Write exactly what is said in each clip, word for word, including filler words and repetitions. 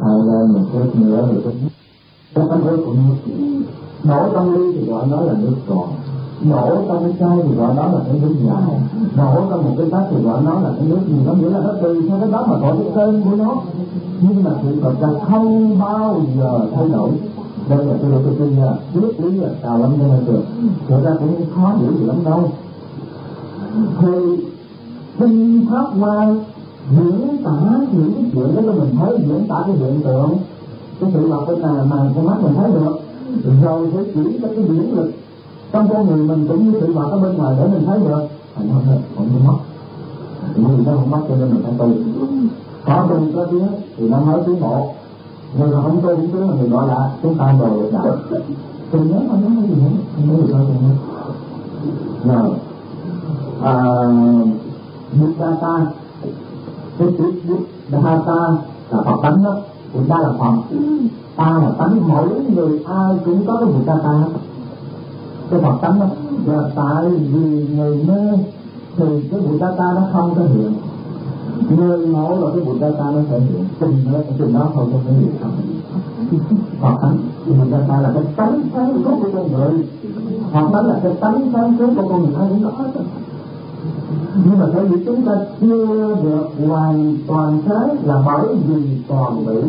hai lên một chút nữa rồi cái cái cái cuối cùng nổ trong ly thì gọi nó là nước tròn, nổ trong cái chai thì gọi nó là cái nước dài, nổ trong một cái tách thì gọi nó là cái nước gì, nó nghĩa là nó tùy theo cái đó mà gọi cái tên của nó, nhưng mà sự thật ra không bao giờ thay đổi. Đây là tôi tôi tin là biết lý là cao lắm cho nên được, thực ra cũng khó hiểu gì lắm đâu. Thì kinh pháp hoa diễn tả những cái chuyện đó cho mình thấy, diễn tả cái hiện tượng, cái sự vật bên này mà con mắt mình thấy được, rồi phải chỉ cho cái điển lực trong con người mình cũng như sự vật ở bên ngoài để mình thấy được. Thành không được, không có mất, vì nó không mất cho nên mình phải tu. Có tu có tiếng thì nó mới tiến bộ, nhưng mà không tu không tiếng là người gọi là chúng ta đồ được đạo. Thì nhớ mà nó nói gì hết, không nói gì đâu hết. Rồi, à, Buddha cái chữ Buddha là Phật tánh đó, Buddha là Phật, ta là tánh, mỗi người ai cũng có cái Buddha, cái Phật tánh đó. Và tại vì người mê thì cái Buddha nó không có hiện, người ngộ là cái Buddha nó thể hiện, chừng đó chừng đó không có thể hiện không. Phật tánh, Buddha là cái tánh sáng suốt của con người, Phật tánh là cái tánh sáng suốt của con người ai cũng có. Nhưng mà tại vì chúng ta chưa được hoàn toàn sáng là bởi vì còn bị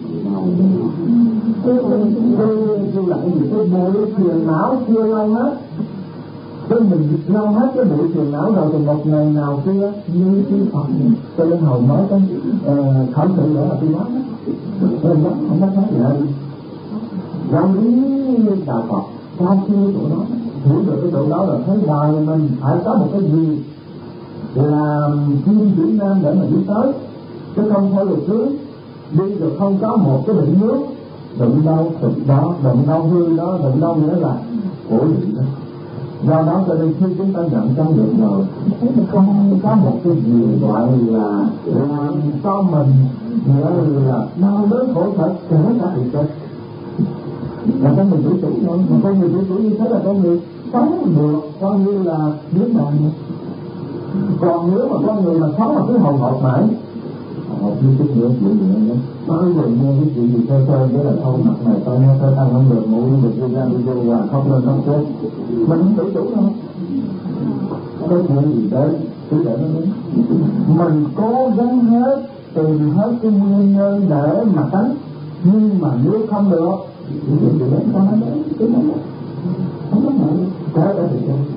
cái cái là cái gì, cái bụi phiền não chưa lâu hết, cái mình lâu hết cái bụi phiền não rồi thì một ngày nào kia như cái Phật cho nên hầu mới cái khởi sự nữa là tôi nói nên nó không có khác gì hết. Giáo lý đạo Phật cao siêu của nó, hiểu được cái chỗ đó là thấy đời mình phải có một cái gì là chuyên chỉ nam để mà đi tới, chứ không thôi được cứ đi rồi không có một cái định hướng, đụng đâu thực đó, đụng đâu hư đó, đụng đâu nữa là khổ gì đó. Do đó cho nên khi chúng ta nhận trong được rồi, không có một cái gì gọi là làm cho mình nghĩa là đau đớn khổ sở kể cả bị chết. Là con người tự chủ thôi, mà con người tự chủ như thế là con người sống được coi như là biết bàn. Còn nếu mà con người mà sống mà cứ hồn hộp mãi, hộp như chút nữa chuyện gì nữa, nói rồi nghe cái chuyện gì thơ thơ thế là thôi mặt này tôi nghe thơ tăng không được, ngủ không được, đi ra đi vô và khóc lên khóc chết, mình không tự chủ đâu. Có chuyện gì đấy cứ để nó đến, mình cố gắng hết, tìm hết cái nguyên nhân để mà tránh, nhưng mà nếu không được thì chuyện gì đến con nó đến, cứ nó không có ngại, trái đã thì sao?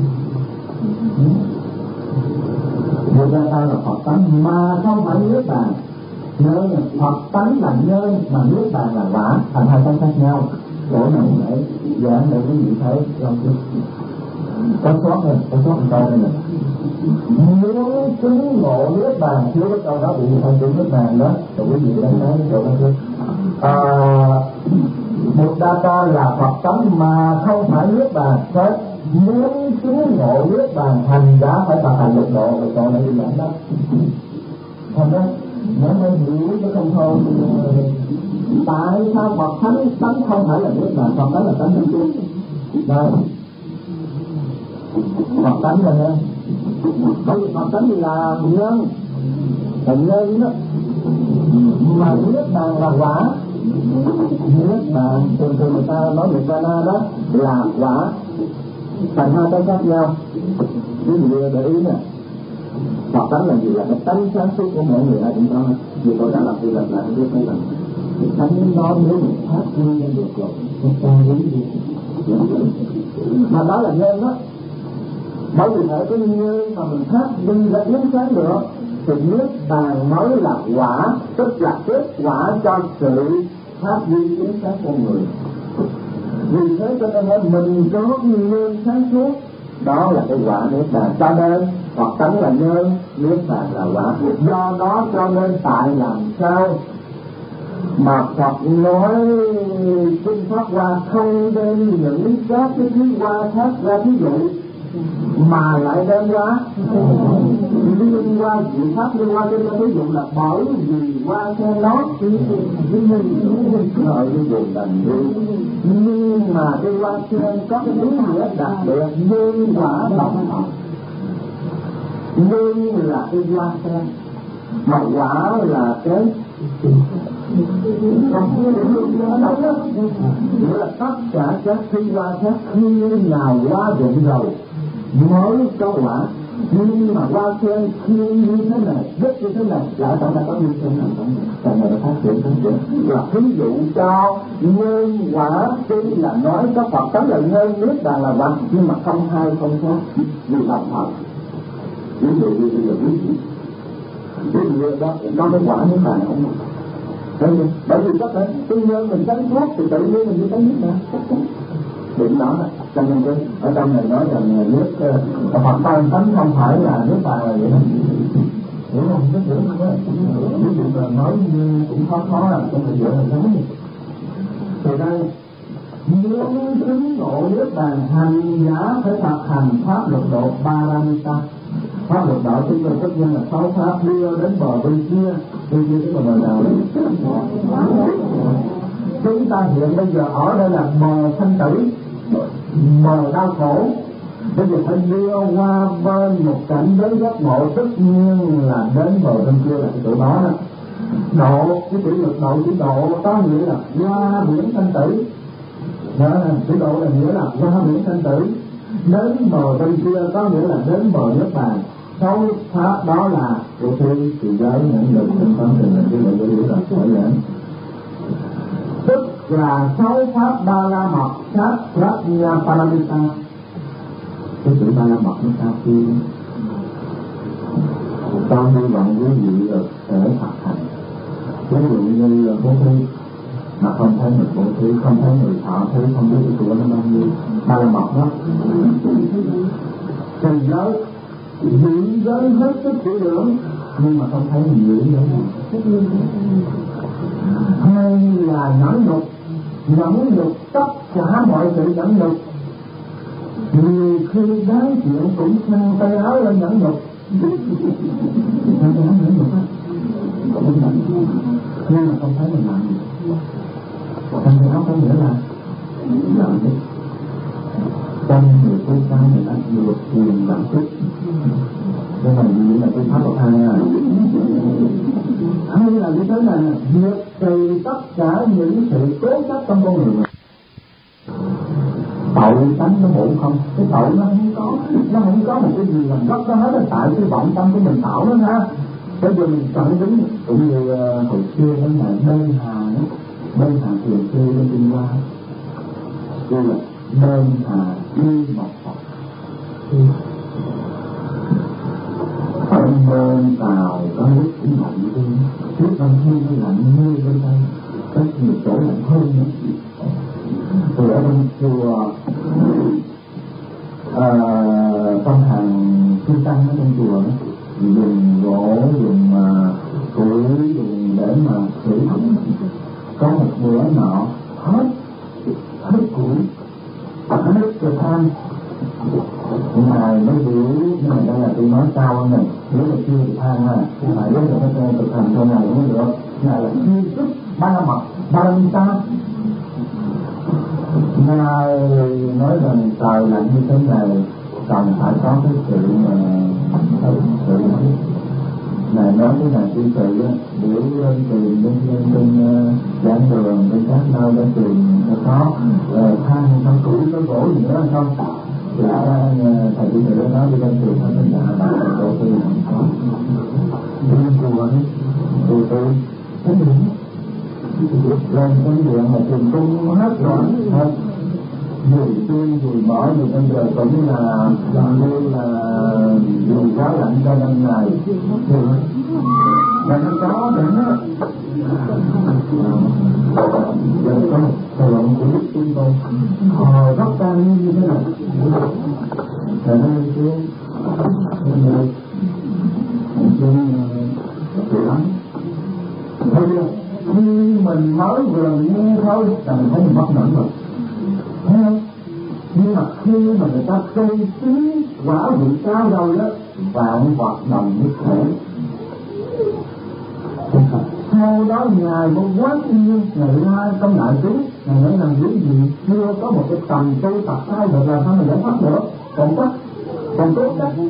Buddha ta là Phật tánh mà không phải niết bàn. Nhớ Phật tánh là nhân mà niết bàn là quả, thành hai cái khác nhau. Chỗ này để giảng để quý vị thấy trong cái có sót này, có sót một câu này nè. Muốn chứng ngộ niết bàn, thiếu cái câu đó bị không chứng niết bàn đó, rồi quý vị đánh nói chỗ đó chứ. À, Buddha là Phật tánh mà không phải niết bàn, thế muốn chứng ngộ niết bàn hành giả phải tập hành lục độ, lục độ này đi giảng đó. Thành đó, nó mới hiểu chứ không thôi. Tại sao Phật thánh tánh không phải là niết bàn, Phật tánh là tánh chân chung. Đây, Phật tánh là nhân, bởi vì Phật tánh là nhân, là nhân đó, mà niết bàn là quả. Niết bàn thường thường người ta nói về Nirvana đó là quả, thành hai cái khác nhau. Quý vị để ý nè, Phật tánh là gì? Là cái tánh sáng suốt của mỗi người ai cũng có. Vì tôi đã làm việc làm lại biết mấy lần cái tánh đó nếu mình phát huy lên được rồi nó ta lý gì mà đó là nhân đó. Bởi vì ở cái nhân mà mình phát huy ra ánh sáng được thì niết bàn mới là quả, tức là kết quả cho sự phát huy ánh sáng con người. Vì thế cho nên mình có nhân sáng suốt, đó là cái quả niết bàn. Cho nên Phật tánh là nhân, niết bàn là quả. Do đó cho nên tại làm sao mà Phật nói kinh pháp hoa không đem những các cái thứ hoa khác ra ví dụ, mà lại đem ra liên qua diệu pháp, liên qua trên ví dụ là bởi vì qua theo nó rồi cái vùng đành nhưng mà cái qua trên có cái ý nghĩa đặc biệt nhân quả động thật. Nhân là cái hoa sen mà quả là cái Còn kia điểm ở đâu đó, nghĩa là tất cả các thứ qua khác khi nào qua dụng rồi mới có quả. Nhưng mà hoa sen thiên như thế này, rất như thế này, lại tại sao có như thế này, tại này nó phát triển phát triển là ví dụ cho nhân quả. Tuy là nói có Phật tánh là nhân, nước bàn là vật, nhưng mà không hai không khác, vì là Phật. Ví dụ như bây giờ ví dụ ví dụ đó có cái quả nước bàn không? Bởi vì có thể tuy nhiên mình tránh thuốc thì tự nhiên mình đi tránh nước bàn, chắc chắn điểm đó. Cho nên cái ở trong này nói rằng nước Phật tánh tánh không phải là nước bàn là vậy đó, hiểu không? Rất hiểu không đó. Ví dụ là nói như cũng khó khó là trong thời gian là giống như từ đây muốn chứng ngộ nước bàn, hành giả phải thực hành pháp luật độ Paramita. Pháp luật đạo chúng tôi tất nhiên là sáu pháp đưa đến bờ bên kia. Bên kia tức là bờ nào đấy? Chúng ta hiện bây giờ ở đây là bờ sanh tử, bờ đau khổ. Bây giờ phải đưa qua bên một cảnh giới giác ngộ, tất nhiên là đến bờ bên kia là cái chỗ đó đó. Độ, cái chữ lực độ chữ độ có nghĩa là qua biển sanh tử. Đó là chữ độ là nghĩa là qua biển sanh tử. Đến bờ bên kia có nghĩa là đến bờ nước bàn. Sáu pháp đó là của thi, trì giới, nhẫn lực, tinh tấn, định lực, cái lợi giới là phải giảng. Tức là sáu pháp ba la mật, sát prajna paramita. Cái chữ ba la mật nó cao kia. Con hy vọng quý vị sẽ thực hành. Ví dụ như là bố thí mà không thấy người bố thí, không thấy người thọ thí, không biết cái của nó bao nhiêu, ba la mật đó. Trì giới diễn giới hết sức kỹ lưỡng nhưng mà không thấy mình diễn giới gì. Hay là nhẫn nhục, nhẫn nhục tất cả mọi sự nhẫn nhục. Nhiều khi đáng chuyện cũng khăn tay áo lên nhẫn nhục. Khăn tay áo nhẫn nhục á, nhưng mà không thấy mình làm gì. Khăn tay áo có nghĩa là làm gì? Trong người tôi cao người ta được quyền làm sức. Nhưng mà như là cái pháp của thang à. Hay là như thế này, diệt trừ tất cả những sự cố chấp trong con người. Tội tánh nó bổ không? Cái tội nó không có, nó không có một cái gì làm gốc đó hết, là tại cái vọng tâm của mình tạo nó ha. Bây giờ mình chọn đứng cũng như uh, hồi xưa đó là đơn hà đó, đơn hà thường xưa lên Trung Hoa, như là đơn hà như một Phật. Ở bên Tàu có lúc cũng lạnh đi, trước đông thiên nó lạnh mưa bên đây, có nhiều chỗ lạnh hơn nữa. Thì ở bên chùa à, trong hàng trung tâm ở trong chùa đó, dùng gỗ, dùng củi, uh, dùng để mà sưởi ấm. Có một bữa nọ hết hết củi, hết cái than. Ngài mới biểu, nhưng mà đây là tôi nói cao hơn này, nếu là chưa được than ha, Ngài rất là phải thực hành cho Ngài mới được. Ngài là chi thức ba la mật, ba la mita. Ngài nói rằng trời lạnh như thế này cần phải có cái sự mà sự Ngài nói cái này tuy sự á, biểu lên tìm bên bên bên giảng đường, bên các nơi để tìm có than, không củi, có gỗ gì nữa hay không. Thì thầy chỉ sự đó đi lên tìm ở bên nhà bà thầy tổ tiên không có. Đi lên chùa ấy, thì tôi thấy đúng. Lên cái điện mà tìm cung hết rồi, hết. Mùi tiên, mùi mỡ, mùi bây giờ cũng là gần như là dùng quá lạnh cho năm ngày. Và nó có để nó giờ có một thời lượng của Đức Tiên Tôn họ rất cao như thế này. Và nó lên xuống lên xuống chịu lắm. Thôi đi, khi mình mới vừa nghe thôi là mình thấy mình mất nổi rồi. Thấy không? Nhưng mà khi mà người ta tu trí quả vị cao rồi đó, vạn vật đồng nhất thể. Sau đó Ngài một quán yêu, Ngài la trong đại chúng, Ngài nói rằng những gì chưa có một cái tầm tu tập sai được là sao mà giải thoát được, còn chắc, còn tốt chắc.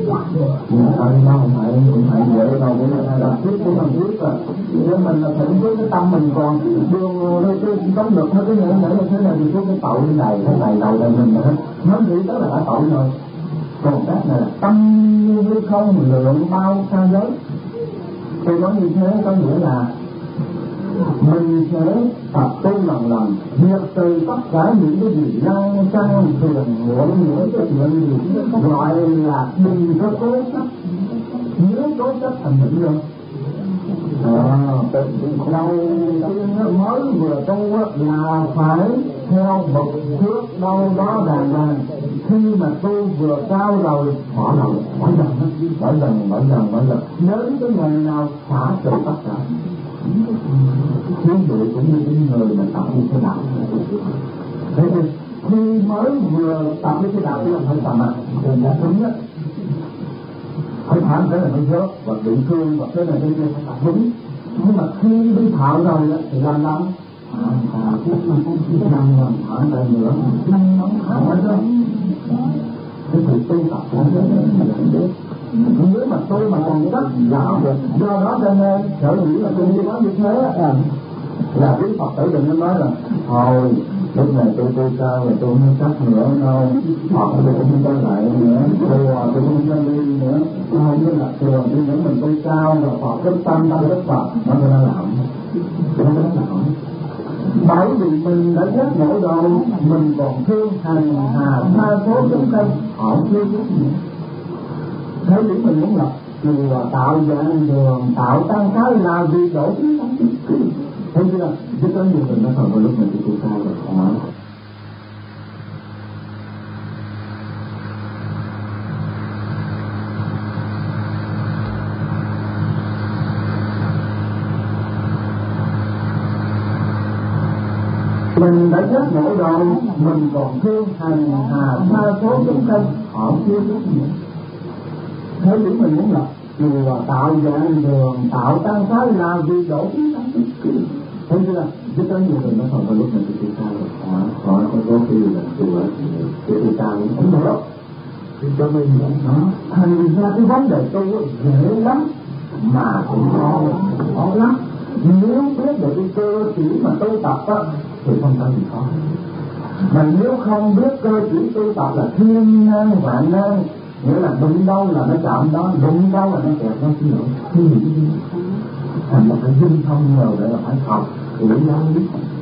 Thôi nó không phải không phải dễ đâu, cũng là đọc tiếp cũng cần biết rồi. Nếu mình là thỉnh với cái tâm mình còn đường cái tấm lực nó cái nhảy nhảy như thế này thì có cái tội này cái này đầu là mình hết, nó nghĩ đó là đã tội rồi. Còn cái này là tâm như không lượng bao xa giới. Tôi nói như thế có nghĩa là mình sẽ tập tu lần lần diệt từ tất cả những cái gì lăng xăng phiền muộn những cái chuyện gì gọi là đừng có cố chấp. Nếu cố chấp thành bệnh rồi đầu tiên mới vừa tu là phải theo một thước đâu đó đàng hoàng. Khi mà tu vừa cao rồi bỏ đầu bỏ dần bỏ dần bỏ dần bỏ dần đến cái ngày nào xả từ tất cả. Quý vị cũng như những người mà tập như thế nào. Thế thì khi mới vừa tập như thế nào thì phải tập mạnh thì đã đúng nhất. Phải thẳng thế là nó rớt và bị thương và thế này thế kia phải tập đúng. Nhưng mà khi đi thạo rồi thì làm lắm à phút năm phút năm lần thẳng lại nữa năm nó thẳng lại đó. Thế thì tu tập cũng thế này. Nếu mà tôi mà còn rất dạo được, do đó cho nên sở dĩ là tôi nói như thế là quý Phật tử đừng nói là thôi lúc này tôi tôi cao rồi tôi không chắc nữa đâu, hoặc tôi cũng không có lại nữa, tôi tôi cũng không có đi nữa, tôi không có lập trường, tôi những mình tôi cao rồi Phật rất tâm tâm rất Phật, nó tôi nói là hỏng, tôi nói là hỏng. Bởi vì mình đã giác ngộ rồi, mình còn thương hành hà tha số chúng sanh, họ chưa biết gì. Thế điểm mình muốn lập chùa tạo dạng đường tạo tăng thái là vì đổi thứ không thấy chưa? Chứ có nhiều người nói thật vào lúc này thì tôi sai rồi không nói. Mình đã giác ngộ rồi, mình còn thương hành hà tha số chúng sanh, họ chưa biết gì. Thế điểm mình muốn lập chùa tạo dạng đường tạo tăng thái là vì đổi thứ không thấy chưa? Chứ có nhiều người nói thật vào lúc này thì tôi sai rồi không nói. Họ không có khi là chùa thì tôi sai cũng được. Cho nên đó thành ra cái vấn đề tu dễ lắm mà cũng khó khó lắm. Nếu biết được cái cơ chỉ mà tu tập á thì không có gì khó. Mà nếu không biết cơ chỉ tu tập là thiên nan vạn nan, nghĩa là đụng đâu là nó chạm đó, đụng đâu là nó kẹt nó xin lỗi. Thành ra phải dung thông rồi để là phải học để giáo biết.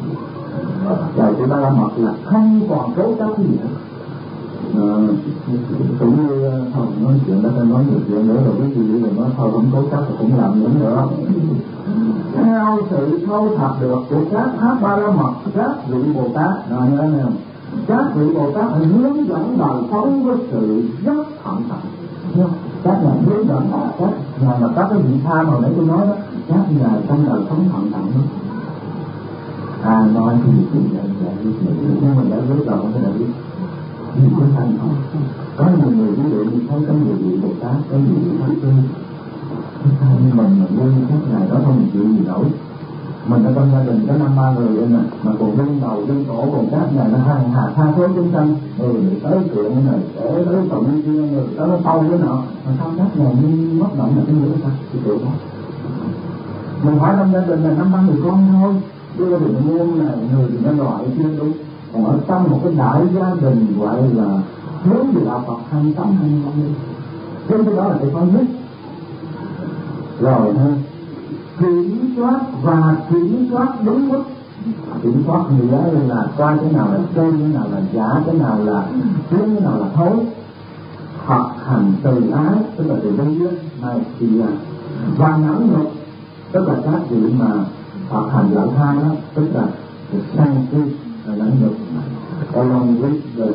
Rồi cái ba la mật là không còn cố chấp gì nữa. À, cũng như thôi nói chuyện đó phải nói nhiều chuyện nữa rồi cái gì rồi nói thôi không cố chấp thì cũng làm nữa nữa. Theo sự thâu thập được của các pháp ba la mật, các vị Bồ Tát rồi nhớ nè, các vị Bồ Tát phải hướng dẫn đời sống với sự rất thận trọng. Các nhà hướng dẫn các nhà mà các cái vị tha mà nãy tôi nói đó, các nhà trong đời sống thận trọng đó. À nói thì cũng vậy vậy nhưng mình đã biết rồi không phải đã biết. Vì có thành không? Có nhiều người ví dụ như thấy có nhiều vị Bồ Tát, có nhiều vị Pháp Sư. Nhưng mình mà nuôi các ngài đó không chịu gì nổi. Mình ở trong gia đình có năm ba người lên mà mà còn đương đầu đương cổ còn các ngài nó hàng hà tha số chúng sanh, người tới chuyện này, tới tới tụng kia, người tới nó tâu cái nọ, mà sao các ngài như mất động là cái nghĩa sao? Cái chuyện đó. Mình hỏi trong gia đình là năm ba người con thôi, chứ gia đình muôn này người thì nhân loại kia đúng. Còn ở trong một cái đại gia đình gọi là hướng về đạo Phật hai mươi tám hai mươi năm đi, cái đó là cái con nhất rồi ha. Kiểm soát và kiểm soát đúng mức. Kiểm soát nghĩa là coi cái nào là chân, cái nào là giả, cái nào là tiến, cái nào là thối. Thực hành từ ái tức là từ bên dưới này thì là và nhẫn nhục tức là các vị mà thực hành lặng tha đó, tức là the sanctity là nhẫn nhục along with the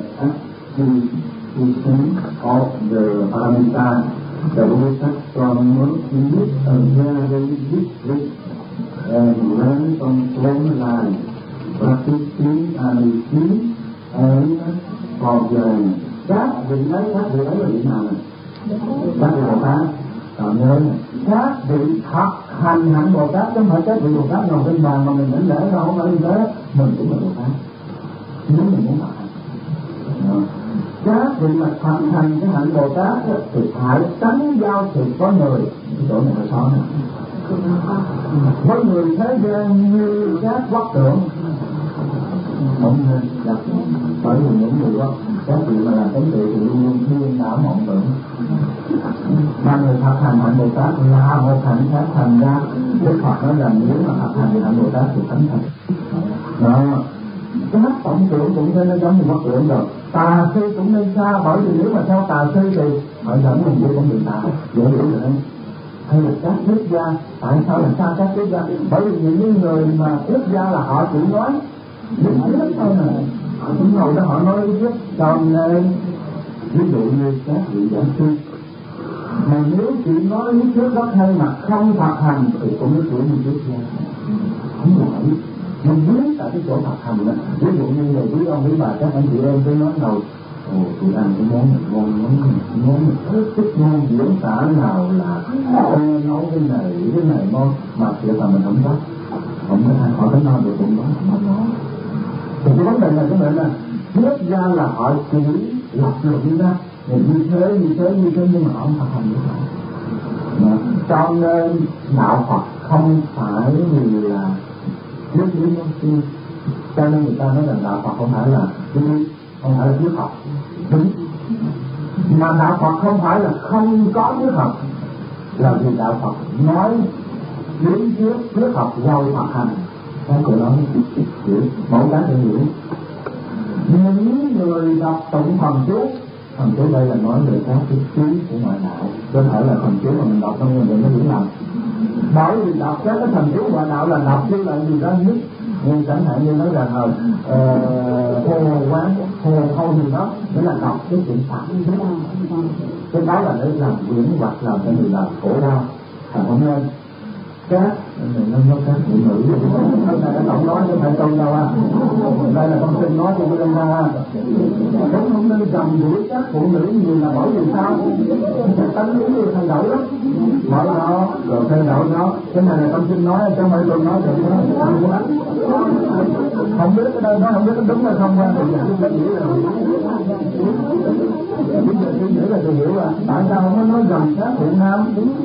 activation of the paramita. The Buddha from working with a very district and learn from long line, practicing and teaching and forgetting. Các vị ấy, các vị ấy là vị nào này? Các vị Bồ Tát. Còn nhớ này, các vị thực hành hạnh Bồ Tát, chứ không phải các vị Bồ Tát ngồi trên bàn mà mình đánh lễ đâu, không phải như thế. Mình cũng là Bồ Tát. Nếu mình muốn thực hành. các vị mà thực hành cái hạnh Bồ Tát thì phải tránh giao thiệp với người. Cái chỗ này là sao nè, với người thế gian như các quốc tưởng không nên gặp, bởi vì những người đó các vị mà làm chánh tuệ thì luôn luôn thiên não mộng tưởng. Mà người thực hành hạnh Bồ Tát là một hạnh khác, thành ra Đức Phật nói rằng nếu mà thực hành hạnh Bồ Tát thì thánh thành. Đó, cái hết tổng tưởng cũng thế, nó giống như quốc tưởng rồi. Tà sư cũng nên xa, bởi vì nếu mà theo tà sư thì họ dẫn mình vô con đường tà, dễ hiểu rồi đấy. Hay là các triết gia, tại sao là xa các triết gia? Bởi vì những người mà triết gia là họ chỉ nói những triết thôi mà, họ chỉ ngồi đó họ nói triết. Cho nên ví dụ như các vị giảng sư mà nếu chỉ nói lý thuyết rất hay mà không thực hành thì cũng như kiểu như triết gia, không phải. Mình biết tại cái chỗ thực hành đó, ví dụ như người quý ông quý bà các anh chị em cứ nói ngồi ồ tôi ăn cái món này ngon món này món này rất thích ngon, diễn tả nào là tôi nấu cái này cái này ngon, mà thiệt là mình không có không có họ có nói được cũng đó không có. Thì cái vấn đề này cái này là triết gia là họ chỉ lập luận ra như thế như thế như thế nhưng mà họ không thực hành được. Cho nên đạo Phật không phải vì là triết lý môn sư, cho nên người ta nói rằng đạo Phật không phải là triết lý, không phải là triết học đúng. Mà đạo Phật không phải là không có triết học, là vì đạo Phật nói lý thuyết triết học giàu thực hành. Cái của nó hiểu mỗi cái để hiểu. Những người đọc tụng thần chú, thần chú đây là nói về các cái trí của ngoại đạo, không phải là thần chú mà mình đọc trong người nó hiểu lầm. Bởi vì đọc các cái thần chú ngoại đạo là đọc như là gì đó nhất, như chẳng hạn như nói rằng là hồ quán hồ hâu gì đó, đó là đọc cái chuyện phản chứ. Cái đó là để làm quyển hoặc làm cho người làm khổ đau, thành không nên. Các nó nói các phụ nữ đây là tổng nói chứ phải câu đâu à, đây là con xin nói cho tôi đâu ra. Cũng không nên dòng đuổi các phụ nữ nhiều là bởi vì sao cái tánh lý người thay đổi lắm, mở nó rồi thay đổi nó. Cái này là con xin nói chứ không phải tôi nói cho nó không biết cái đây nó không biết nó đúng hay không ra thì tôi nghĩ là bây giờ tôi nghĩ là tôi hiểu là tại sao không có nói dòng các phụ nam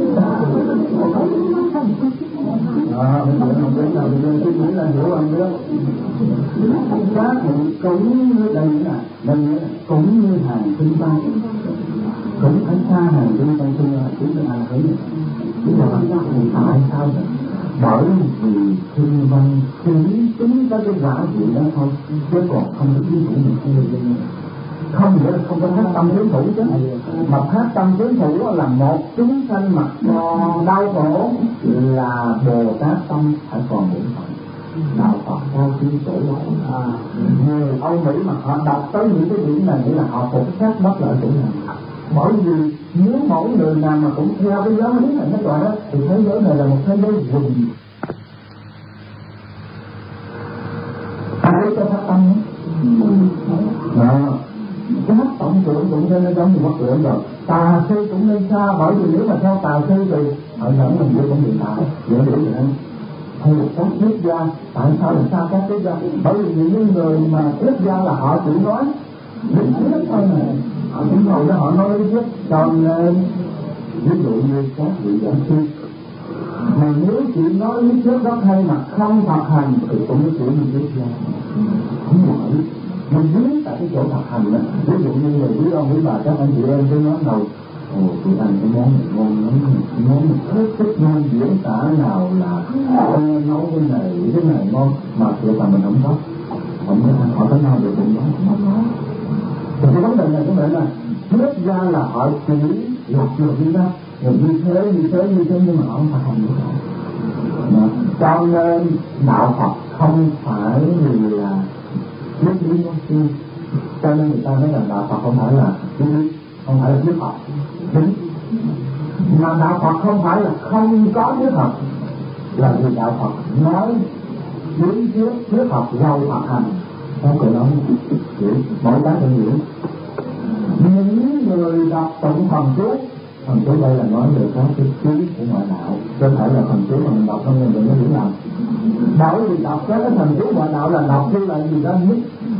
à, bây giờ không biết nào, bây giờ tôi nghĩ là hiểu bằng biết. Các vị cũng như đây nữa là, đây nữa là cũng như hàng tinh văn, cũng phải xa hàng tinh văn tinh là cũng như hàng thấy này. Tức là các vị tại sao vậy? Bởi vì tinh văn chỉ tính tới cái quả vị đó thôi, chứ còn không có chính phủ mình không được. Không nghĩa là không có phát tâm tiến thủ chứ, mà phát tâm tiến thủ là một chúng sanh mà còn đau khổ là Bồ Tát tâm phải còn bổn phận. Đạo Phật cao tiến chỗ đó. À, người Âu Mỹ mà họ đọc tới những cái điểm này nghĩa là họ phục sát bất lợi chỗ này. Bởi vì nếu mỗi người nào mà cũng theo cái giáo lý này nó gọi đó thì thế giới này là một thế giới quỳnh. Ai cho phát tâm đó. Cái hết tổng tưởng cũng thế, nó giống như quốc tưởng rồi. Tà sư cũng nên xa, bởi vì nếu mà theo tà sư thì họ dẫn mình vô con đường tà, dễ hiểu rồi không? Hay là các triết gia, tại sao là xa các triết gia? Bởi vì những người mà triết gia là họ chỉ nói lý thuyết thôi mà, họ chỉ ngồi đó họ nói lý thuyết. Cho nên ví dụ như các vị giảng sư mà nếu chỉ nói lý thuyết rất hay mà không thực hành thì cũng có kiểu như triết gia, không phải. Mình biết tại cái chỗ thực hành đó, ví dụ như người quý ông quý bà các anh chị em cứ nói ngồi ồ tôi ăn cái món này ngon lắm, món này rất thích ngon, diễn tả nào là tôi nấu cái này cái này ngon, mà thiệt là mình không có không có ăn, họ có nói được cũng đó không có. Thì cái vấn đề này có thể là triết gia là họ chỉ lập luận ra rồi như thế như thế như thế nhưng mà họ không thực hành được. Cho nên đạo Phật không phải vì là triết lý môn sư, cho nên người ta nói rằng đạo Phật không phải là triết lý, không phải là triết học đúng. Mà đạo Phật không phải là không có triết học, là vì đạo Phật nói lý thuyết triết học giàu thực hành. Không có nói hiểu mỗi cái phải hiểu. Những người đọc tụng thần chú, thần chú đây là nói về các cái trí của ngoại đạo, chứ không phải là thần chú mà mình đọc trong người mình nó hiểu lầm. Bởi vì đọc các cái thần chú ngoại đạo là đọc như là gì đó nhất,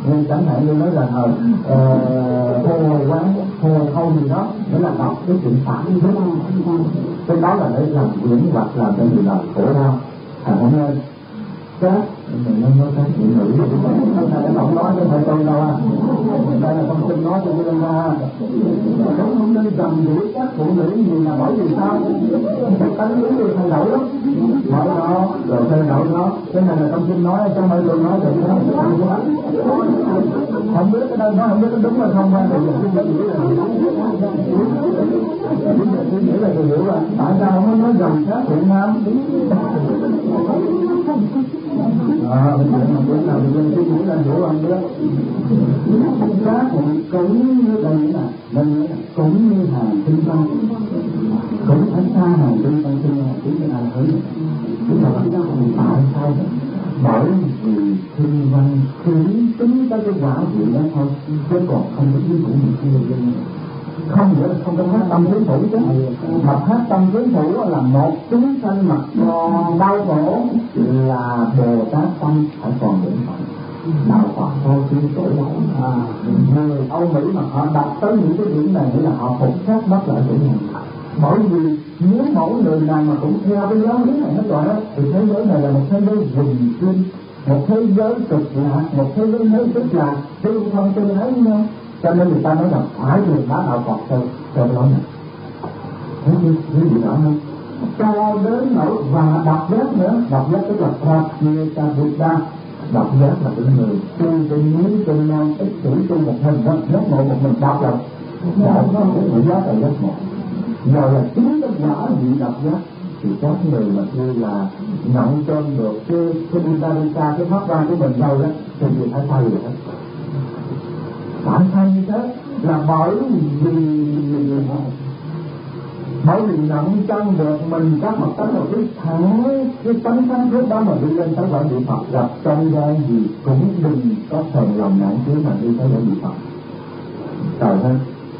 Nhưng chẳng hạn như nói là hô hồi quán hô hồi không gì đó nghĩa là đọc cái chuyện phản như thế nào, cái đó là để làm quyển hoặc làm cho người làm khổ đau. À không nên các mình nên nói các chuyện nữ cái không nói cho thầy tôi đâu à, đây là con xin nói cho tôi ra cũng không nên dầm đuổi các phụ nữ gì là bởi vì sao cái tánh lý người thay đổi lắm mở đó rồi thay đổi đó, cái này là con xin nói cho mấy tôi nói được đó không biết cái đây nói không biết có đúng hay không hay bây giờ suy nghĩ là bây giờ suy nghĩ là tôi hiểu là tại sao không có nói dầm các phụ nam à, bây giờ mà bữa nào bây giờ suy nghĩ là hiểu không biết các phụ cũng như đây nữa nè, đây nữa nè, cũng như hàng tinh văn cũng phải xa hàng tinh văn tinh hàng tinh cái ai thấy chúng ta phải tại sao bởi vì tinh văn khiến tính tới cái quả vị đó thôi chứ còn không có chính phủ mình kia dân không nghĩa là không có phát tâm tiến thủ chứ mà phát tâm tiến thủ là một chúng sanh mặt còn đau khổ là Bồ Tát tâm phải còn vững mạnh đạo Phật thôi chứ tuổi đó à, người Âu Mỹ mà họ đọc tới những cái điểm này là họ phục sát bắt lại chỗ này bởi vì nếu mỗi người nào mà cũng theo cái giáo lý này nó gọi đó thì thế giới này là một thế giới rừng sinh, một thế giới cực lạc, một thế giới mới tức là tương thân tương ái với nhau, cho nên người ta nói là phải người bá đạo Phật theo theo đó này thấy chưa cái gì đó không cho đến nỗi và đọc giác nữa, đọc giác tức là Prajna Buddha, đọc giác là cái người tu trên núi trên non ít tuổi tu một mình đó, giác ngộ một mình đọc là đã có cái giác là giác ngộ rồi là chính cái quả vị đọc giác thì các người mà như là nặng cơm được cái cái Buddha cái pháp ra của mình đâu đó thì người phải thay rồi hết. Tại sao như thế là bởi vì bởi vì nặng chân được mình các mặt tánh một cái thẳng cái tánh sáng suốt đó mà đi lên tới quả vị Phật gặp trong gian gì cũng đừng có phần lòng nặng chứ mà đi tới quả vị Phật. Trời ơi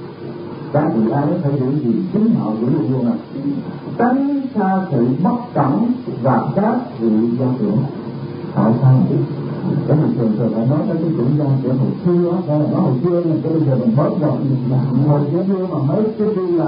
các vị ai phải giữ gì chính họ giữ luôn à tránh xa sự bất cẩn và các vị gia trưởng. Tại sao chứ bởi vì thường thường phải nói tới cái chuyện gia trưởng hồi xưa đó, đây là nói hồi xưa nhưng cái bây giờ mình bớt rồi hồi xưa mà mấy cái khi là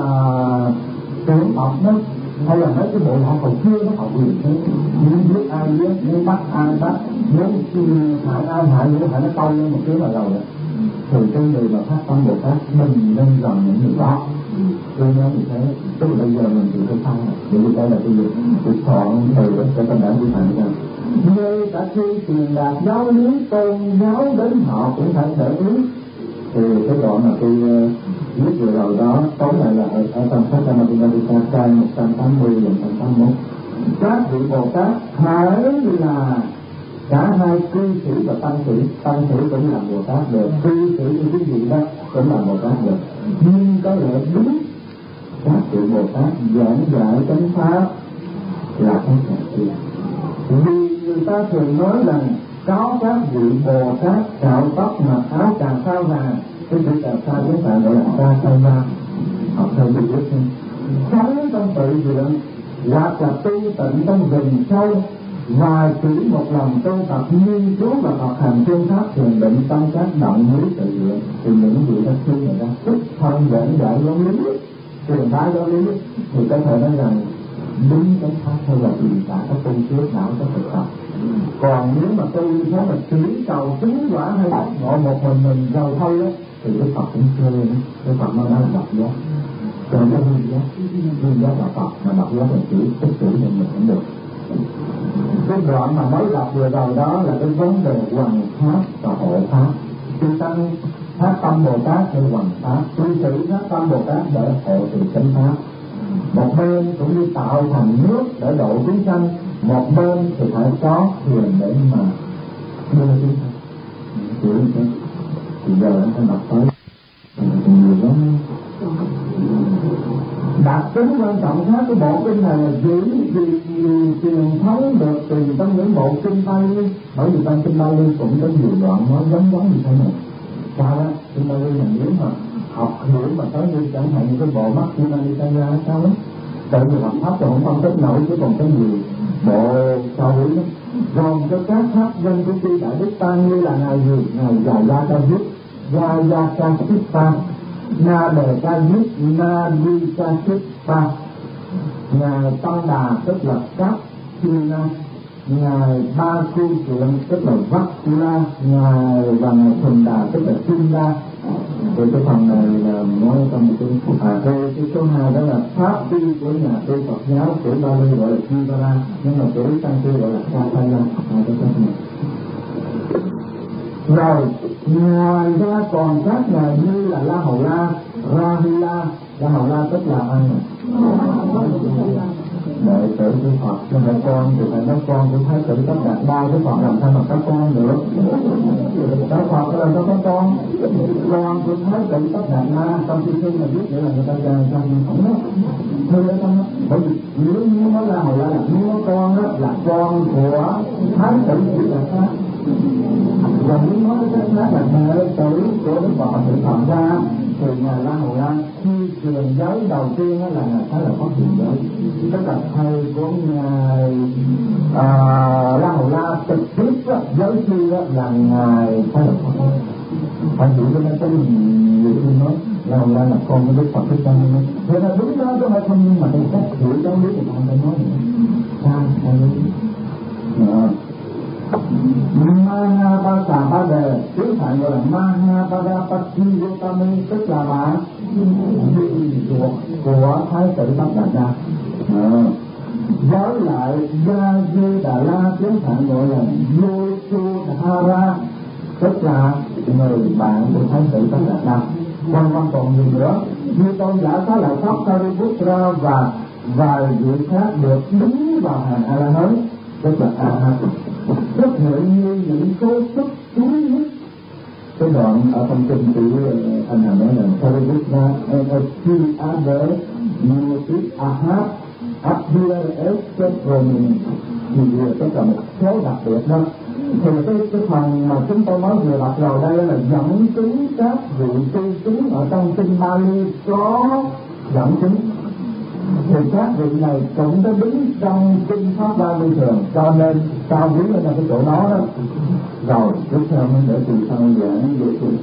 trưởng học đó hay là mấy cái bộ học hồi xưa nó học quyền thế muốn biết ai biết muốn bắt ai bắt muốn hại ai hại nữa phải nó câu lên một tiếng là rồi đó thì cái người mà phát tâm Bồ Tát mình nên gần những người đó tôi nói như thế tức là bây giờ mình chỉ phải sai bởi vì đây là cái việc tôi chọn từ cho tất cả quý thầy rằng ngay cả khi truyền đạt giáo lý tôn giáo đến họ cũng phải để ý thì cái đoạn mà tôi viết vừa rồi đó tối này là ở, ở trong sách Amazon trang một trăm tám mươi và một trăm tám mươi mốt các vị Bồ Tát hãy là cả hai cư sĩ và tăng sĩ, tăng sĩ cũng là Bồ Tát được, cư sĩ như cái gì đó cũng là Bồ Tát được, nhưng có lẽ đúng các vị Bồ Tát giảng dạy chánh pháp là các nhà kia. Vì người ta thường nói rằng có các vị Bồ Tát cạo tóc mặc áo cà sa vàng, cái chữ cà sa chúng ta gọi là sa sa va, học theo tôi biết không? Sống trong tự viện hoặc là tu tịnh trong rừng sâu và chỉ một lần tu tập nghiên cứu và học hành phương pháp thiền định trong các động núi tự viện thì những vị đó khi người ta xuất thân giảng dạy giáo lý truyền bá giáo lý thì có thể nói rằng đúng cái pháp thôi là vì đã có tu trước đạo có thực tập. Còn nếu mà tu như thế mà chỉ cầu chứng quả hay đắc ngộ một mình mình rồi thôi đó thì cái Phật cũng chơi nữa. Cái Phật nó đã là độc giác cho nó hương giác hương giác là Phật mà độc giác là chỉ tích trữ cho mình cũng được. Cái đoạn mà mới đọc vừa rồi đó là cái vấn đề hoằng pháp và hộ pháp. Chư tăng phát tâm Bồ Tát để hoằng pháp, cư sĩ phát tâm Bồ Tát để hộ trì chánh pháp. Một bên cũng như tạo thành nước để độ chúng sanh, một bên thì phải có thiền để mà đưa chúng sanh. Kiểu như thế thì giờ anh phải đọc tới thì nhiều lắm. Đặc tính quan trọng khác của bộ kinh này là giữ vì truyền thống được từ trong những bộ kinh Bali, bởi vì trong kinh Bali cũng có nhiều đoạn nói giống giống như thế này. Sao đó, kinh Bali là nếu mà học hiểu mà tới như chẳng hạn như cái bộ mắt kinh Bali sao lắm. Tại vì học pháp rồi không phân tích nổi chứ còn có nhiều bộ sâu quý lắm. gồm cho các pháp danh của chư đại đức tăng như là ngài gì, ngài Già Gia Ca Diếp, Gia Gia Ca Diếp Pa, Na Đề Ca Diếp, Na Di Ca Diếp Pa, ngài Tăng Đà tức là Cáp China, ngài Ba Cu Trượng tức là Vắc La, ngài và ngài Thuần Đà tức là Kim Đa. Thì cái phần này là nói trong cái à, cái, cái số hai đó là pháp tu của nhà tu Phật giáo của Ba Lê gọi là Chivara, nhưng mà của tăng tu gọi là Kapala. À, cái phần này. Rồi ngoài ra còn các ngài như là La Hầu La, Rahula. La Hầu La tức là ai này? Đệ tử của Phật, nhưng mà con thì phải nói con của Thái tử Tất Đạt Đa với Phật làm sao mà có con nữa. Đạo Phật là sao có con? Con của Thái tử Tất Đạt Đa, trong khi khi mà viết để là người ta ra trong không đó. Thôi đấy không đó. Bởi vì nếu muốn nói La Hầu La là muốn nói con đó là con của Thái tử chỉ là khác. Và muốn nói cái khác là đệ tử của Đức Phật tự Phật ra thì ngài La Hầu La khi truyền giới đầu tiên là ngài phải là có truyền giới, tức là thầy của ngài à, La Hầu La trực tiếp giới sư là ngài phải là có phải hiểu cho nên cái nhiều khi nói La Hầu La là con của Đức Phật Thích Ca. Thế là đúng đó chứ không, nhưng mà cái cách hiểu giáo lý thì không phải nói sai sai lý. Mahabharata tiếng Phạn gọi là Mahabharata Gotami, tức là bạn của, của Thái tử Tất Đạt Đa. Với lại Gia Di Đà La tiếng Phạn gọi là Yosudhara, tức là người bạn của Thái tử Tất Đạt Đa. Quan văn còn gì nữa, như tôn giả Xá Lợi Pháp Sariputta và vài vị khác được đứng vào hàng A La Hán, tức là A Ha, xuất hiện như những số xuất chúng nhất. Cái đoạn ở trong kinh của anh Hàm nói là Sariputta and a few other new Aha appear as settlement, thì tất cả một số đặc biệt đó. Thì cái, cái phần mà chúng tôi nói vừa đọc rồi đây là dẫn chứng các vị tu chứng ở trong kinh Bali có dẫn chứng. Thì các vị này cũng đã đứng trong kinh Pháp Hoa Lưu Thường, cho nên cao quý ở cái chỗ đó đó. Rồi tiếp theo mình để từ sau giảng về chuyện.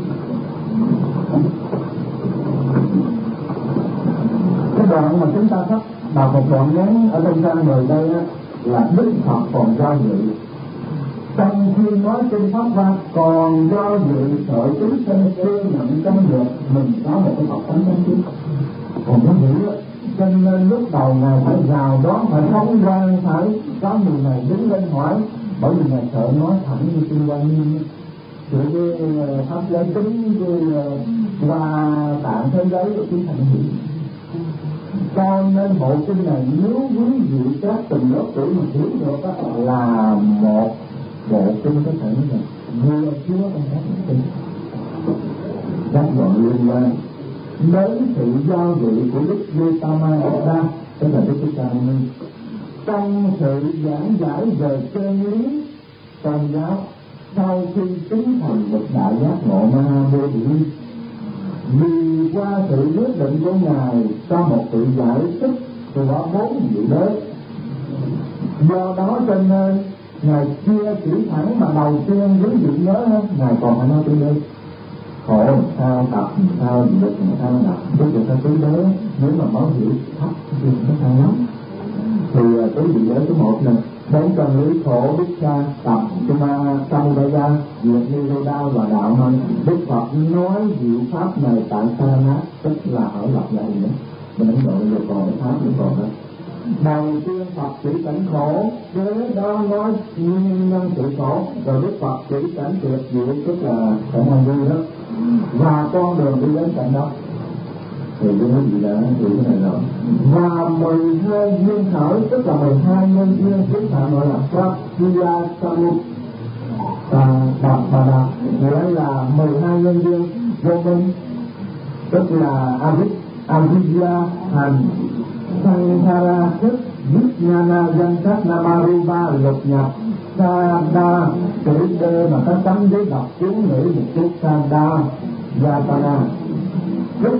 Cái đoạn mà chúng ta sắp đọc một đoạn ngắn ở trong trang mười đây á, là Đức Phật còn do dự. Trong khi nói kinh Pháp Hoa còn do dự sở tính sinh cơ nhận trong việc mình có một cái Phật tánh trong chính. Còn có dự á, cho nên lúc đầu ngài phải rào đó, phải phóng quang, phải có người này đứng lên hỏi, bởi vì ngài sợ nói thẳng như kinh Quan Nghiêm, kiểu cái pháp giới tính cái qua tạng thế giới của chúng thành hiện. Cho nên bộ kinh này nếu quý vị các từng lớp tuổi mà hiểu được đó, là một bộ kinh có thể là vừa chứa trong các kinh các đoạn liên quan đến sự giao vị của Đức Gautama Buddha, tức là Đức Thích Ca Mâu Ni, trong sự giảng giải về chân lý tôn giáo sau khi chứng thành bậc đại giác ngộ Mahabodhi. Vì qua sự quyết định của ngài cho một sự giải thích của bốn vị đế, do đó cho nên ngài chưa chỉ thẳng mà đầu tiên quý vị nhớ ngài còn phải nói tới đây khổ làm sao, tập làm sao, lực làm sao đập, cái việc ta tứ đế nếu mà báo hiểu thấp thì nó sao lắm. Thì tứ vị đế số một này bốn chân lý khổ, đức cha, tập, Tuma, Samudaya, diệt Niroda và đạo hành. Đức Phật nói diệu pháp này tại Sarana, tức là ở lập lại nữa. Mình Ấn Độ bây giờ còn cái pháp nữa còn đó. Đầu tiên Phật chỉ cảnh khổ, kế đó nói nguyên nhân sự khổ, rồi Đức Phật chỉ cảnh tuyệt diệu, tức là cảnh an vui đó, và con đường đi đến cảnh đó. Thì cái quý vị đã hiểu cái này rồi. Và mười hai duyên khởi, tức là mười hai nhân duyên chúng ta gọi là Pratiya Samu và Bạc Bà Đà, nghĩa là mười hai nhân duyên vô minh, tức là Avit, Avidya, hành, Sankhara, thức, Vijnana, danh sắc, Namarupa, lục nhập, Sada, chữ D mà có chấm với đọc chú ngữ một chút, Sada, Yatana, thức,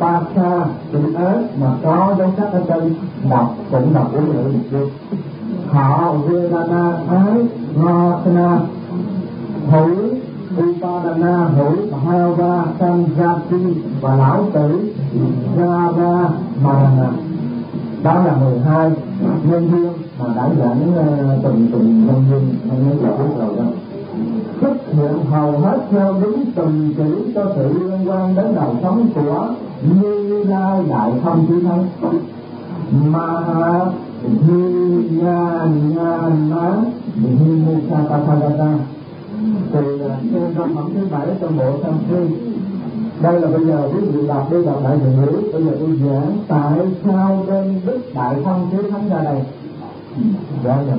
Itpasa, chữ S mà có dấu sắc ở trên đọc cũng đọc chú ngữ một chút. họ Vedana ái Ngotana hữu Upadana hữu Bhava Sanjati và lão tử Rara Marana. Đó là mười hai nhân duyên mà đã giảng uh, từng từng nhân duyên anh mới giải biết rồi đó. Xuất hiện hầu hết theo đúng từng chữ cho sự liên quan đến đời sống của Như Lai Đại Thông Chí Thắng. Maha Như Nha Nha Má Như Mukha thì trên văn phẩm thứ bảy trong bộ Tham Thi. Đây là bây giờ quý vị đọc đi đọc lại thì hiểu. Bây giờ tôi giảng tại sao đem Đức Đại Thông Chí Thắng ra đây. Rõ rồi.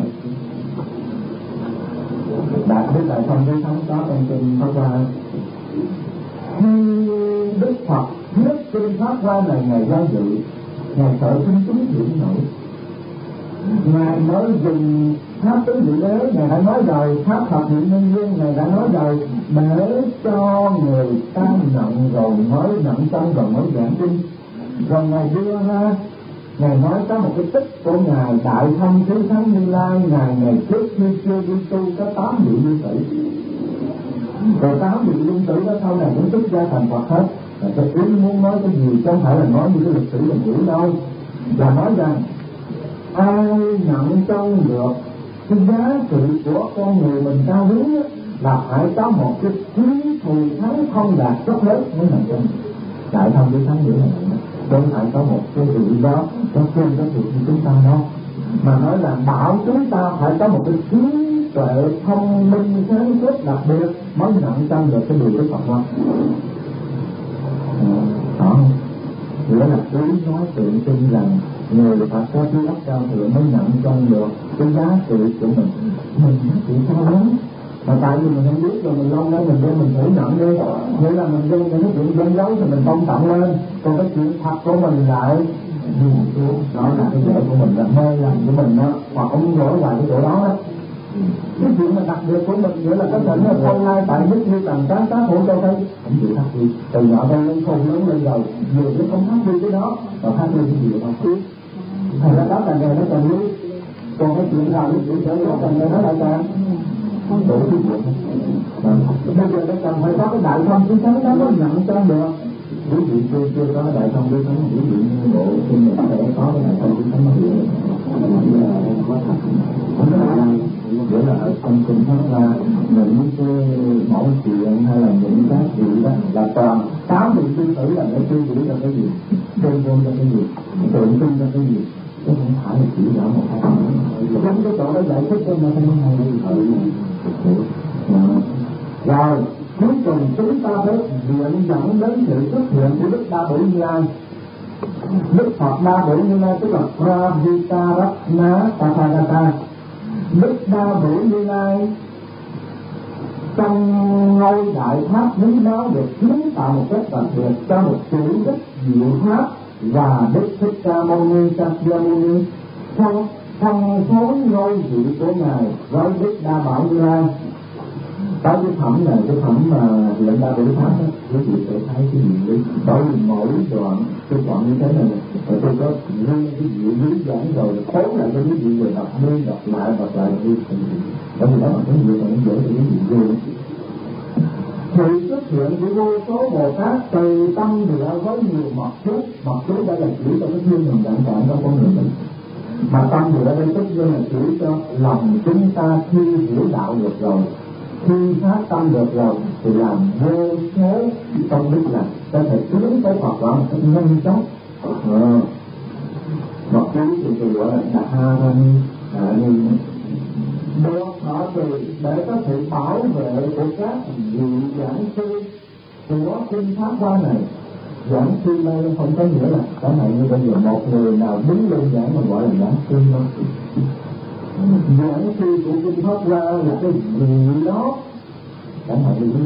Đại Đức Đại Thông Chí Thắng có trong kinh Pháp Hoa. Khi Đức Phật viết kinh Pháp Hoa này Ngài do dự, Ngài sợ chúng chúng hiểu nổi. Ngài mới dùng pháp tứ diệu đế, Ngài đã nói rồi, pháp thập diệu nhân duyên Ngài đã nói rồi, để cho người ta nhận rồi mới nhận tâm rồi mới giảng kinh. Rồi Ngài đưa ra, Ngài nói có một cái tích của Ngài Đại Thông Chí Thắng Như Lai. Ngài ngày trước khi chưa đi tu có tám vị dương tử, rồi tám vị dương tử đó sau này cũng xuất gia thành Phật hết. Là cái ý muốn nói cái gì chứ không phải là nói như cái lịch sử mình hiểu đâu, là nói rằng ai nhận trong được cái giá trị của con người mình cao quý là phải có một cái trí thù thắng thông đạt rất lớn mới nhận trong Đại Thông Chí Thắng nghĩa này. Không phải có một cái vị đó nó trên cái việc như chúng ta đâu, mà nói là bảo chúng ta phải có một cái trí tuệ thông minh sáng suốt đặc biệt mới nhận trong được cái điều Đức Phật nói. Đó, nghĩa là cứ nói tượng trưng rằng người Phật có trí óc cao thượng mới nhận trong được cái giá trị của mình. Mình giá trị cao lắm, mà tại vì mình không biết rồi mình lâu nay mình đem mình thử nhận đi, nghĩa là mình đem những cái chuyện dân dấu thì mình tôn trọng lên, còn cái chuyện thật của mình lại đó là cái dễ của mình, là mê lầm của mình đó, hoặc không gõ hoài cái chỗ đó đó. Cái chuyện mà đặc biệt của mình nghĩa là có thể là sau nay tại mức như tầng cán sát hỗ cho thấy không chịu phát huy, từ nhỏ đây lên khôn lớn lên rồi vừa chứ không phát huy cái đó, và phát huy cái gì không biết. Hay là đó càng ngày nó càng lưu, còn cái chuyện nào cái chuyện trở nó càng ngày nó lại càng không đủ cái chuyện. Bây giờ nó cần phải có cái Đại Thông Chí Thắng đó mới nhận cho được. Quý vị chưa chưa có Đại Thông Chí Thắng, quý vị như bộ kinh mình sẽ có cái Đại Thông Chí Thắng mà hiểu. Nghĩa là ở trong kinh Pháp Hoa những cái mẫu chuyện hay là những cái gì đó là toàn tám vị sư tử là để tiêu giữ cho cái gì, tiêu vô cho cái gì, tượng trưng cho cái gì, chứ không phải là chỉ rõ một hai giống cái chỗ đó giải thích cho mình không hay rồi. Cuối cùng chúng ta phải viện dẫn đến sự xuất hiện của Đức Đa Bửu Như Lai. Đức Phật Đa Bửu Như Lai tức là Pravitaratna Tathagata. Đức Đa Bửu Như Lai trong ngôi đại tháp núi đó được kiến tạo một cách đặc biệt cho một chữ Đức Diệu Tháp, và Đức Thích Ca Mâu Ni Sakyamuni phân phân phối ngôi vị của Ngài với Đức Đa Bảo Như Lai. Tới cái phẩm này, cái phẩm mà hiện Đa Bửu Tháp đó, quý vị sẽ thấy cái gì đấy. Bởi vì mỗi đoạn tôi chọn như thế này, và tôi có riêng cái gì lý giảng rồi khối lại cho quý vị rồi đọc đi, đọc lại, đọc lại đi. Bởi vì đó là cái gì còn dễ cho quý vị ghê. Sự xuất hiện của vô số Bồ Tát từ tâm địa với nhiều mật chú. Mật chú đây là chỉ cho cái duyên mình đặng chạm trong con người mình. Mà tâm địa đây tất nhiên là chỉ cho lòng chúng ta khi hiểu đạo được rồi, khi phát tâm được rồi thì làm vô số công đức là có thể tiến tới Phật quả một cách nhanh chóng. Ờ. Mật chú thì thì gọi là Đà Ha Ni được họ thì để có sự bảo vệ của các vị giảng sư của kinh Pháp Hoa này. Giảng sư đây không có nghĩa là chẳng hạn như bây giờ một người nào đứng lên giảng mà gọi là giảng sư đâu. Giảng sư của kinh Pháp Hoa là cái vị đó, chẳng hạn như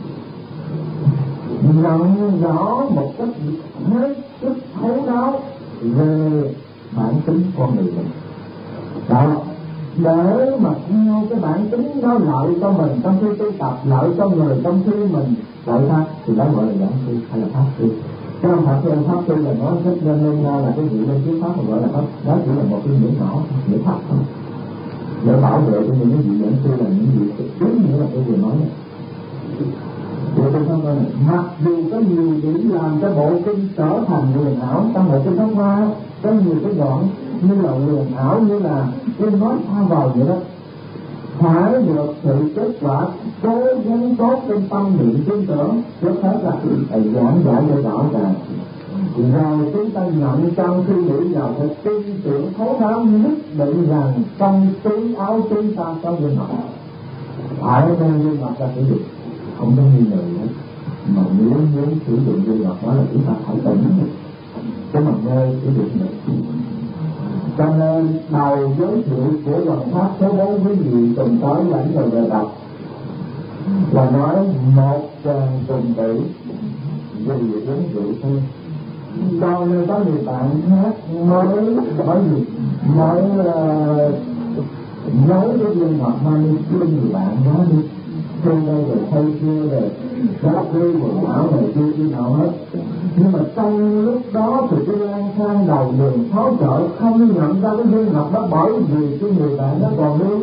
nhận rõ một cách hết sức thấu đáo về bản tính con người mình. Đó, để mà theo cái bản tính đó lợi cho mình trong khi tu tập, lợi cho người trong khi mình lợi他, thì đó gọi là giảng sư hay là pháp sư. Chứ không phải pháp sư là nói rất nên lên là cái vị lên trước pháp mà gọi là pháp, đó chỉ là một cái nghĩa nhỏ, nghĩa pháp thôi. để bảo vệ cho những cái vị giảng sư là những vị ý nghĩa là tôi vừa nói này. Tôi không nói này, mặc dù có nhiều điểm làm cho bộ kinh trở thành huyền ảo, trong bộ kinh Pháp Hoa có nhiều cái đoạn như là huyền ảo, như là tôi nói tha vào vậy đó, phải được sự kết quả cố gắng tốt trong tâm niệm tin tưởng, trước hết là giảng giải để rõ ràng, rồi chúng ta nhận trong suy nghĩ vào cái tin tưởng thấu đáo nhất định rằng trong túi áo chúng ta có viên ngọc, phải đem viên ngọc ra sử dụng, không có nghi ngờ nữa. Mà nếu muốn sử dụng viên ngọc đó là chúng ta phải tỉnh, chứ mà nơi sử dụng được. Cho nên đầu giới thiệu của Hoàng Pháp số bốn quý vị tuần tới lãnh rồi về đọc là nói một tràng tuần tử vì uống rượu thôi. Cho nên có người bạn khác mới bởi vì mới uh, nói cái viên ngọc mang đi khuyên người bạn đó đi khuyên đây rồi thay kia rồi đó khuyên quần áo này kia kia nào hết. Nhưng mà trong lúc đó thì cái lang thang đầu đường tháo chợ không nhận ra cái viên ngọc đó, bởi vì cái người bạn đó còn đương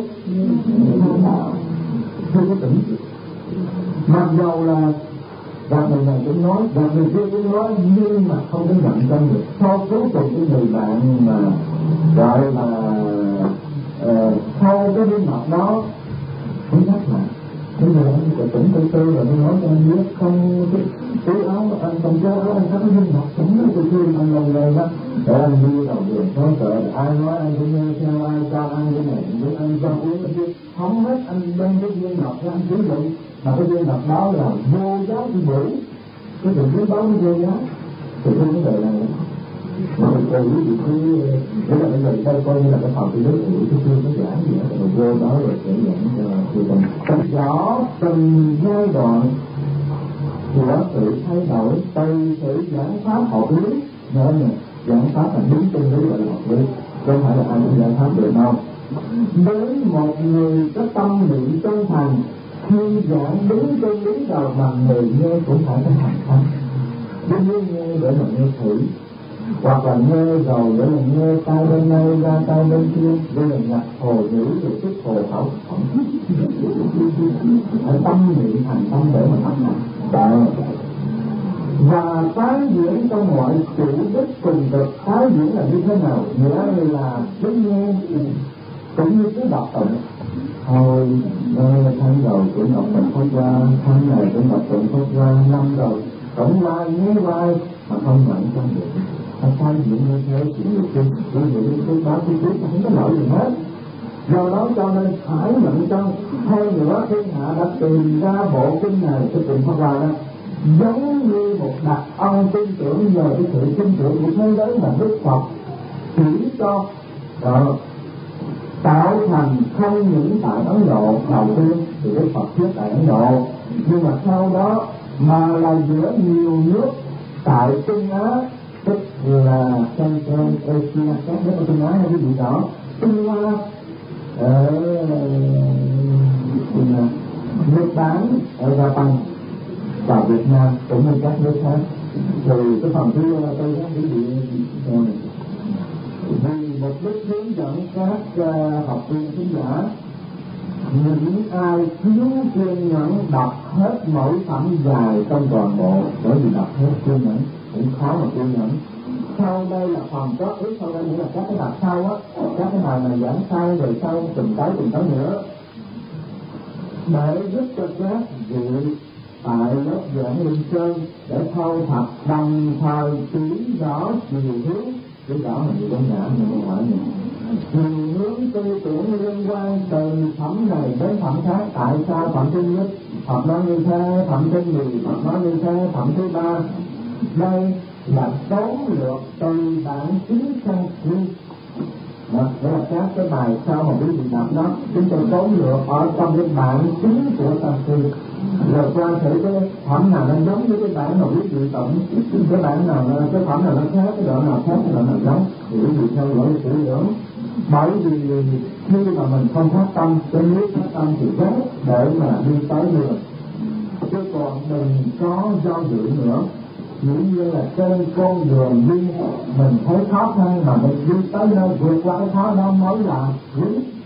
chưa có tỉnh. Mặc dầu là gặp người này cũng nói, gặp người kia cũng nói, nhưng mà không có nhận ra được. Sau cuối cùng cái người bạn mà gọi là uh, sau cái viên ngọc đó cũng nhắc lại. Bây giờ anh phải tỉnh từ từ rồi tôi nói cho anh biết, không cái túi áo anh không cho áo anh có cái viên ngọc sống từ từ anh lần này đó để anh đi đầu đường có sợ ai nói anh cũng nghe theo, ai cho anh cái này cũng anh cho uống cái kia không hết, anh đem cái viên ngọc ra anh sử dụng, mà cái viên ngọc đó là vô giá trị bửu, cái chuyện cái đó nó vô giá thì không vấn đề này mà mình còn quý vị cứ nghĩa là bây giờ đây coi như là cái phòng cái giới thiệu chứ chưa có giảng gì hết, rồi vô đó rồi sẽ giảng cho người ta rất rõ từng giai đoạn của sự thay đổi từ sự giảng pháp học lý, nên là giảng pháp là đúng chân lý gọi là học lý, không phải là ai cũng giảng pháp được đâu. Đến một người có tâm niệm chân thành, khi giảng đúng chân lý rồi mà người nghe cũng phải có thành tâm, đương nhiên nghe để mà nghe thử, hoặc là nghe rồi để là nghe tay bên này ra tay bên kia, đây là nhập hồ ngữ rồi xuất hồ khẩu khẩu ở tâm niệm thành tâm để mà thành hành và tái diễn trong mọi chủ đích cùng cực. Tái diễn là như thế nào? Nghĩa là cứ nghe cũng như cứ đọc tụng thôi, tháng rồi cũng đọc tụng Pháp Hoa, tháng này cũng đọc tụng Pháp Hoa, năm rồi tụng hoài nghe hoài mà không nhận trong được. Phải tái diễn như thế chuyện người kinh, như vậy cái báo cái trước không có lỗi gì hết. Do đó cho nên phải nhận trong. Hơn nữa thiên hạ đã tìm ra bộ kinh này, cái chuyện Pháp Hoa đó giống như một đặc ân tin tưởng, nhờ cái sự tin tưởng của thế giới mà Đức Phật chỉ cho đó, tạo thành không những tại Ấn Độ đầu tiên thì Đức Phật thuyết tại Ấn Độ, nhưng mà sau đó mà là giữa nhiều nước tại Trung Á, tức là Central Asia, các nước ở Trung Á hay cái gì đó, Trung Hoa, ở Nhật Bản, ở Japan và Việt Nam cũng như các nước khác. Thì cái phần thứ tôi có cái gì vì mục đích hướng dẫn các uh, học viên khán giả, những ai thiếu kiên nhẫn đọc hết mỗi phẩm dài trong toàn bộ, bởi vì đọc hết kiên nhẫn cũng khó mà kiên nhẫn. Sau đây là phần có ý, sau đây nghĩa là các cái bài sau á, các cái bài mà giảng sau rồi sau từng tới từng tới nữa, để giúp cho các vị tại lớp giảng Linh Sơn để thâu thập đồng thời chỉ rõ chiều hướng, chỉ rõ là gì đơn giản nhưng không phải gì chiều hướng tư tưởng liên quan từ phẩm này đến phẩm khác. Tại sao phẩm thứ nhất Phật nói như thế, phẩm thứ nhì Phật nói như thế, phẩm thứ ba. Đây là tóm lược từ bản chính Sanskrit. Đó là các cái bài sau mà quý vị đọc đó, chúng tôi tóm lược ở trong cái bản chính của Sanskrit, rồi qua thử cái phẩm nào nó giống với cái bản mà quý vị tổng, cái bản nào cái phẩm nào nó khác, cái đoạn nào khác, cái đoạn nào giống thì quý vị theo dõi kỹ lưỡng. Bởi vì khi mà mình không phát tâm, cái nước phát tâm thì rét để mà đi tới đường, chứ còn đừng có do dự nữa. Những như là trên con đường đi mình thấy khó khăn mà mình đi tới nơi vượt qua cái khó đó mới là quý.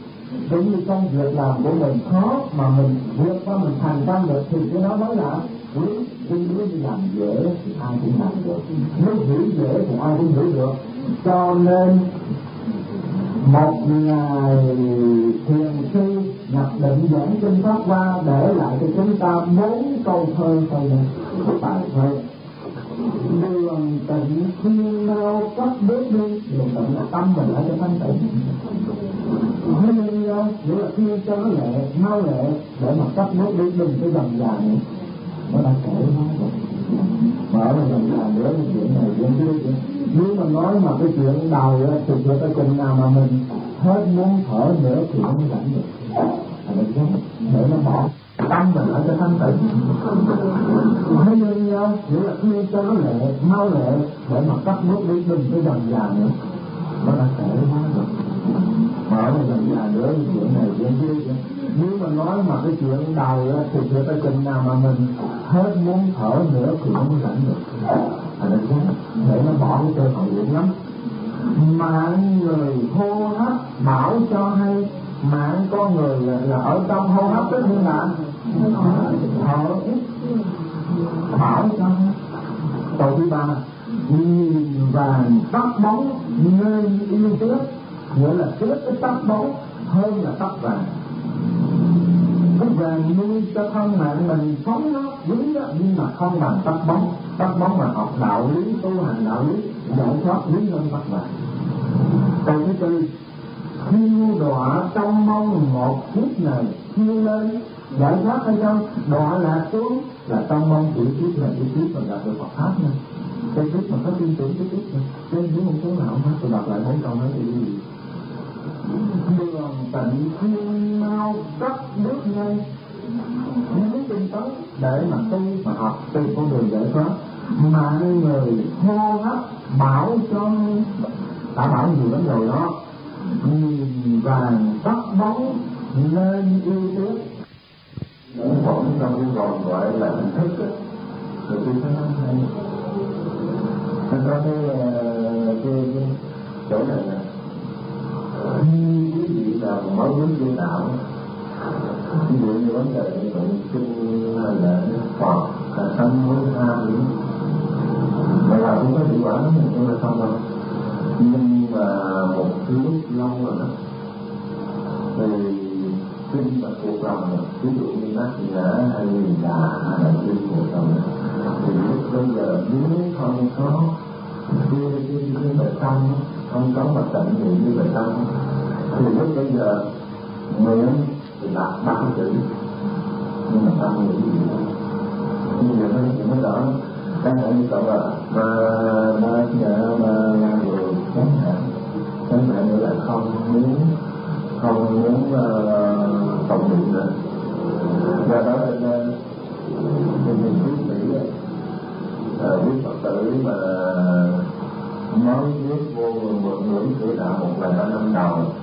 cũng như công việc làm của mình khó mà mình vượt qua mình thành công được thì cái đó mới là quý. Chứ nếu như làm dễ thì ai cũng làm được, nếu hiểu dễ thì ai cũng hiểu được. Cho nên một ngày thiền sư nhập định giảng kinh Pháp Hoa để lại cho chúng ta bốn câu thơ thôi này. Bài thơ: đường tịnh khuyên mau cấp bước đi. Đường tịnh là tâm mình ở cho thanh tịnh. Khuyên nhau nghĩa là khuyên cho nó lẹ, mau lẹ để mà cấp bước đi, đừng cái dần dài. Nó đã kể nó rồi, mở ra dần dài nữa cái chuyện này chuyện kia. Nếu mà nói mà cái chuyện đầu thì chuyện tới cùng nào mà mình hết muốn thở nữa thì nó mới rảnh được. Để nó bỏ tâm mình ở cho thanh tịnh. Khuyên nhau nghĩa là khuyên cho nó lẹ, mau lẹ để mà cấp bước đi, đừng cái dần dài nữa. Nó đã kể nó rồi, mở ra dần dài nữa cái chuyện này chuyện kia. Nếu mà nói mà cái chuyện đầu thì chuyện tới chừng nào mà mình hết muốn thở nữa thì nó mới rảnh được. Để nó bỏ cái cơ hội dữ lắm. Mạng người hô hấp bảo cho hay. Mạng con người là, là ở trong hô hấp tất nhiên là thở ít bảo cho hay. Câu thứ ba: nhìn vàng tóc bóng nên yêu tiếc. Nghĩa là tiếc cái tóc bóng hơn là tóc vàng. Cái vàng nuôi cho thân mạng mình sống nó quý đó, nhưng mà không bằng tóc bóng. Tóc bóng mà học đạo lý, tu hành đạo lý, giải thoát quý hơn tóc vàng. Câu thứ tư: khiêu đọa trong mong một kiếp này khiêu lên. Giải thoát hay không? Đọa là xuống là trong mong chỉ kiếp này chỉ kiếp mà gặp được Phật pháp nha. Cái kiếp mà có tin tưởng cái kiếp này trên dưới một số nào không hết. Tôi đọc lại bốn câu nói thì gì? Đường tịnh khuyên mau cấp bước ngay. Nếu tinh tấn để mà tu mà học từ con đường giải thoát. Mạng người hô hấp bảo cho đã bảo nhiều lắm rồi đó. Nhìn vàng tóc bóng nên yêu tiếc. Những phẩm trong cái vòng gọi là hình thức đó, thì tôi thấy nó hay. Nó có cái, cái, cái chỗ này nè. Khi quý vị nào mới bước vô đạo, ví dụ như vấn đề như vậy, kinh hay là Phật, là tâm với tha nữa, mà là cũng có hiệu quả thì tôi là không đâu. Nhưng mà một cái lúc lâu rồi đó, thì kinh mà thuộc lòng rồi, ví dụ như Bát Nhã hay là hay là kinh thuộc lòng, thì lúc bây giờ nếu không có đưa cái cái bài tâm, không có mà tận niệm như bài tâm, thì lúc bây giờ miệng thì đạt ba chữ, nhưng mà tâm nghĩ gì đó, bây giờ nó chỉ mới rõ. Chẳng hạn như cậu là mà Bát Nhã mà là người chẳng hạn, chẳng hạn như là không muốn không muốn uh, tụng niệm nữa. Do đó nên thì mình biết nghĩ quý Phật tử mà mới bước vô một ngưỡng cửa đạo một vài ba năm đầu